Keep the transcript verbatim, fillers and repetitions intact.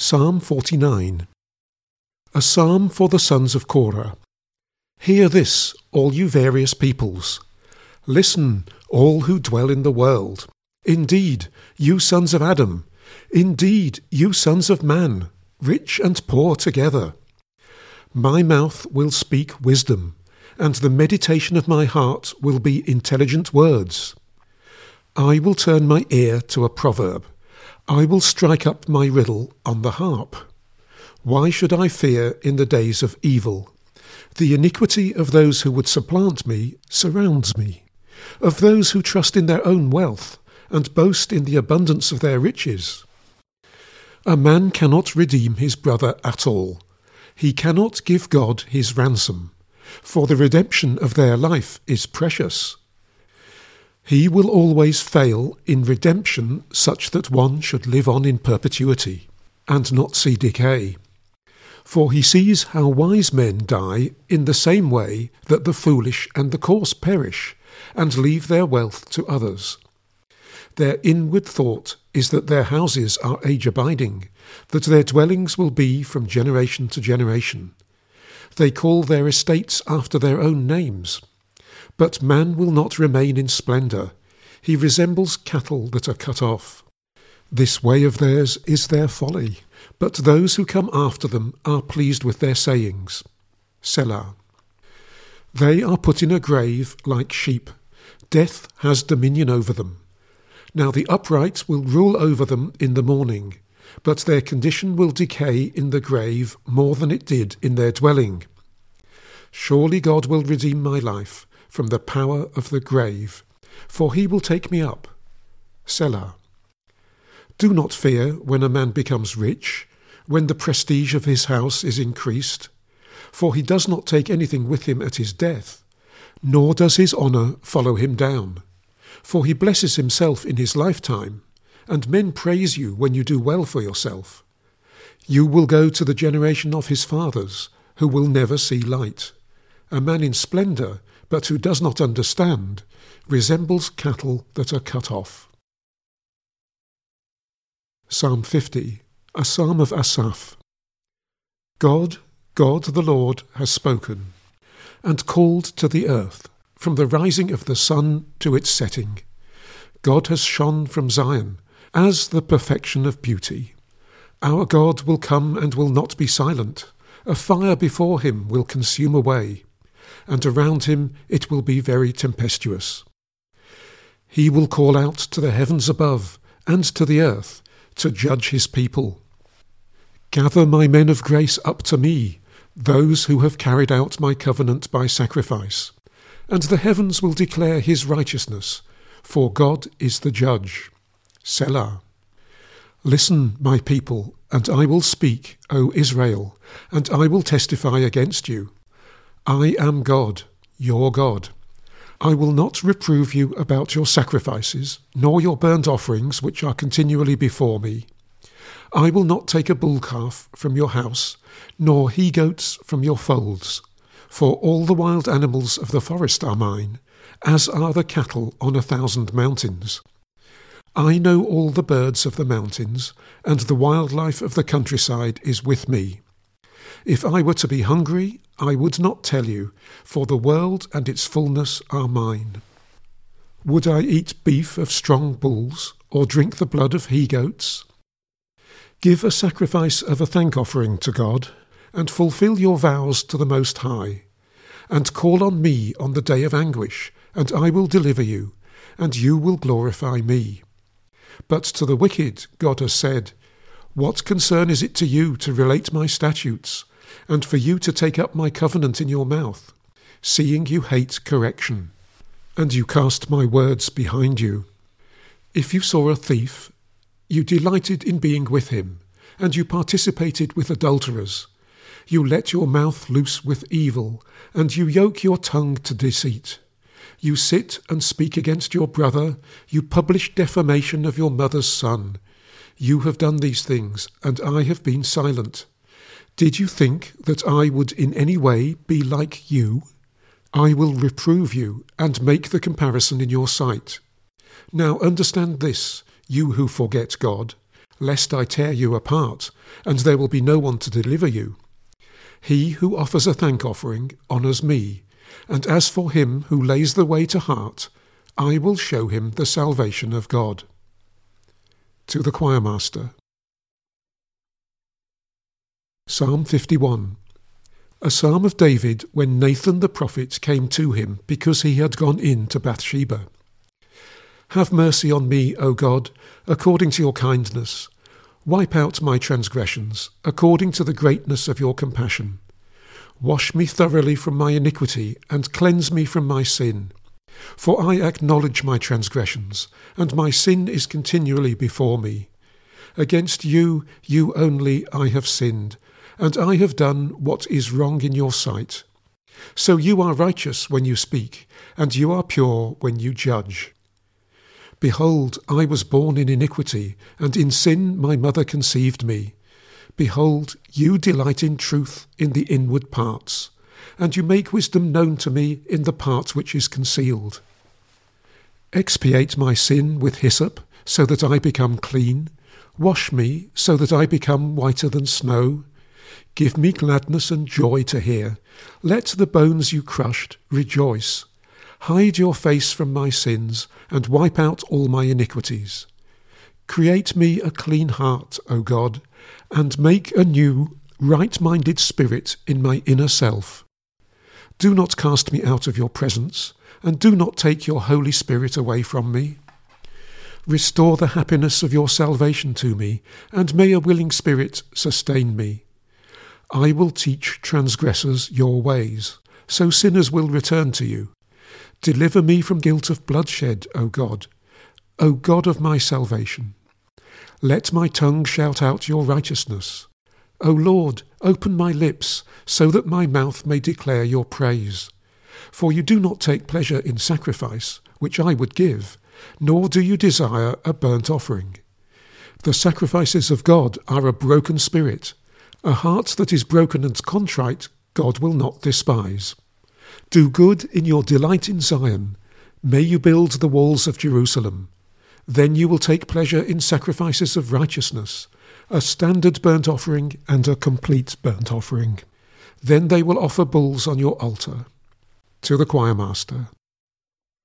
Psalm forty-nine. A psalm for the sons of Korah. Hear this, all you various peoples. Listen, all who dwell in the world. Indeed, you sons of Adam. Indeed, you sons of man, rich and poor together. My mouth will speak wisdom, and the meditation of my heart will be intelligent words. I will turn my ear to a proverb. I will strike up my riddle on the harp. Why should I fear in the days of evil? The iniquity of those who would supplant me surrounds me, of those who trust in their own wealth and boast in the abundance of their riches. A man cannot redeem his brother at all. He cannot give God his ransom, for the redemption of their life is precious. He will always fail in redemption such that one should live on in perpetuity, and not see decay. For he sees how wise men die in the same way that the foolish and the coarse perish, and leave their wealth to others. Their inward thought is that their houses are age-abiding, that their dwellings will be from generation to generation. They call their estates after their own names. But man will not remain in splendour. He resembles cattle that are cut off. This way of theirs is their folly, but those who come after them are pleased with their sayings. Selah. They are put in a grave like sheep. Death has dominion over them. Now the upright will rule over them in the morning, but their condition will decay in the grave more than it did in their dwelling. Surely God will redeem my life from the power of the grave, for he will take me up. Selah. Do not fear when a man becomes rich, when the prestige of his house is increased, for he does not take anything with him at his death, nor does his honour follow him down. For he blesses himself in his lifetime, and men praise you when you do well for yourself. You will go to the generation of his fathers, who will never see light. A man in splendour, but who does not understand, resembles cattle that are cut off. Psalm fifty, a psalm of Asaph. God, God the Lord, has spoken, and called to the earth, from the rising of the sun to its setting. God has shone from Zion, as the perfection of beauty. Our God will come and will not be silent. A fire before him will consume away, and around him it will be very tempestuous. He will call out to the heavens above and to the earth to judge his people. Gather my men of grace up to me, those who have carried out my covenant by sacrifice, and the heavens will declare his righteousness, for God is the judge. Selah. Listen, my people, and I will speak, O Israel, and I will testify against you. I am God, your God. I will not reprove you about your sacrifices, nor your burnt offerings which are continually before me. I will not take a bull calf from your house, nor he-goats from your folds, for all the wild animals of the forest are mine, as are the cattle on a thousand mountains. I know all the birds of the mountains, and the wildlife of the countryside is with me. If I were to be hungry, I would not tell you, for the world and its fullness are mine. Would I eat beef of strong bulls, or drink the blood of he-goats? Give a sacrifice of a thank offering to God, and fulfill your vows to the Most High, and call on me on the day of anguish, and I will deliver you, and you will glorify me. But to the wicked God has said, What concern is it to you to relate my statutes, and for you to take up my covenant in your mouth, seeing you hate correction, and you cast my words behind you? If you saw a thief, you delighted in being with him, and you participated with adulterers. You let your mouth loose with evil, and you yoke your tongue to deceit. You sit and speak against your brother, you publish defamation of your mother's son. You have done these things, and I have been silent. Did you think that I would in any way be like you? I will reprove you and make the comparison in your sight. Now understand this, you who forget God. lest I tear you apart, and there will be no one to deliver you. He who offers a thank offering honours me, and as for him who lays the way to heart, I will show him the salvation of God. To the choirmaster. Psalm fifty-one. A psalm of David when Nathan the prophet came to him because he had gone in to Bathsheba. Have mercy on me, O God, according to your kindness. Wipe out my transgressions, according to the greatness of your compassion. Wash me thoroughly from my iniquity, and cleanse me from my sin. For I acknowledge my transgressions, and my sin is continually before me. Against you, you only, I have sinned, and I have done what is wrong in your sight. So you are righteous when you speak, and you are pure when you judge. Behold, I was born in iniquity, and in sin my mother conceived me. Behold, you delight in truth in the inward parts, and you make wisdom known to me in the part which is concealed. Expiate my sin with hyssop, so that I become clean. Wash me, so that I become whiter than snow. Give me gladness and joy to hear. Let the bones you crushed rejoice. Hide your face from my sins, and wipe out all my iniquities. Create me a clean heart, O God, and make a new, right-minded spirit in my inner self. Do not cast me out of your presence, and do not take your Holy Spirit away from me. Restore the happiness of your salvation to me, and may a willing spirit sustain me. I will teach transgressors your ways, so sinners will return to you. Deliver me from guilt of bloodshed, O God, O God of my salvation. Let my tongue shout out your righteousness. O Lord, open my lips, so that my mouth may declare your praise. For you do not take pleasure in sacrifice, which I would give, nor do you desire a burnt offering. The sacrifices of God are a broken spirit. A heart that is broken and contrite God will not despise. Do good in your delight in Zion. May you build the walls of Jerusalem. Then you will take pleasure in sacrifices of righteousness, a standard burnt offering and a complete burnt offering. Then they will offer bulls on your altar. To the choirmaster.